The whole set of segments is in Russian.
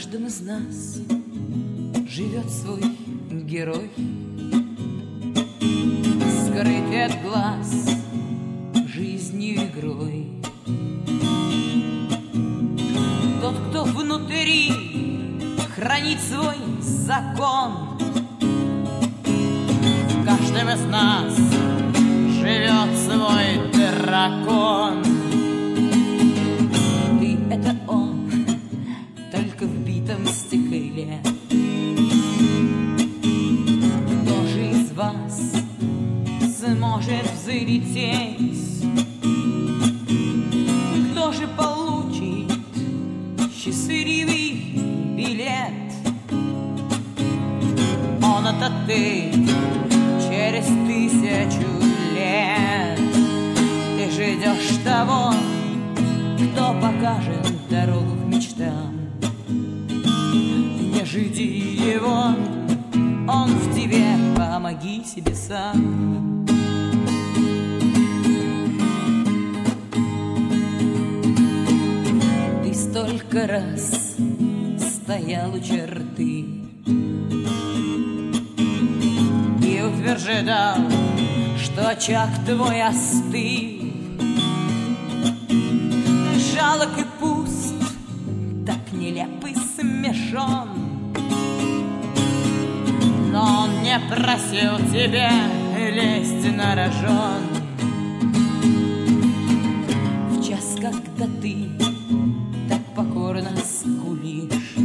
каждом из нас живет свой герой, скрытый от глаз жизнью игрой. Тот, кто внутри хранит свой закон, в каждом из нас живет свой дракон. Ты — это он, только в битом стекле. Кто же из вас сможет взлететь? Кто же получит счастливый билет? Он — это ты через 1000 лет. Ты ждешь того, кто покажет дорогу к мечтам. Не жди его, он в тебе, помоги себе сам. Ты столько раз стоял у черты и утверждал, что очаг твой остыл. Жалок и пуст, так нелеп и смешон, но он не просил тебя лезть на рожон. В час, когда ты так покорно скулишь,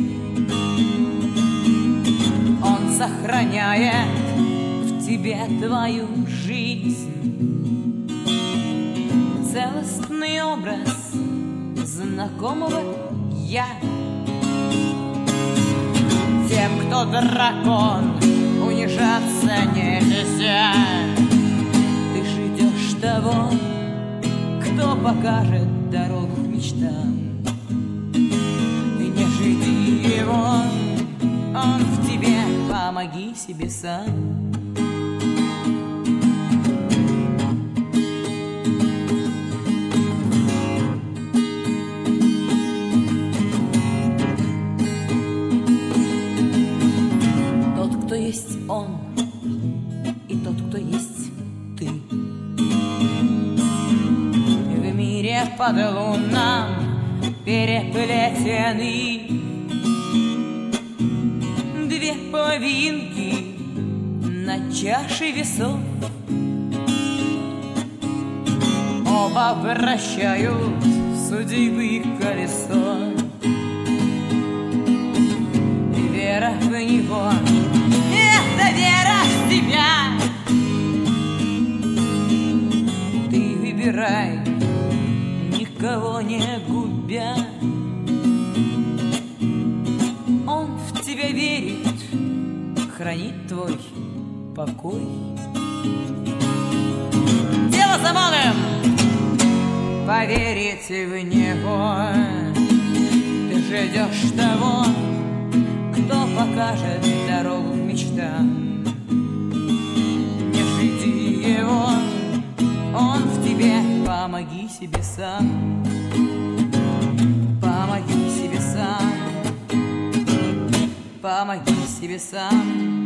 он сохраняет в тебе твою жизнь. Целостный образ знакомого я. Тем, кто дракон, унижаться нельзя. Ты ждешь того, кто покажет дорогу к мечтам. Ты не жди его, он в тебе, помоги себе сам. Есть он и тот, кто есть ты. В мире под лунам переплетены две половинки на чаше весов. Оба вращают судьбы колесо, и вера в него — это вера в тебя. Ты выбирай, никого не губя. Он в тебя верит, хранит твой покой. Дело за малым — поверить в него. Ты ждешь того, кто покажет дорогу к мечтам. Не жди его, он в тебе, помоги себе сам. Помоги себе сам. Помоги себе сам.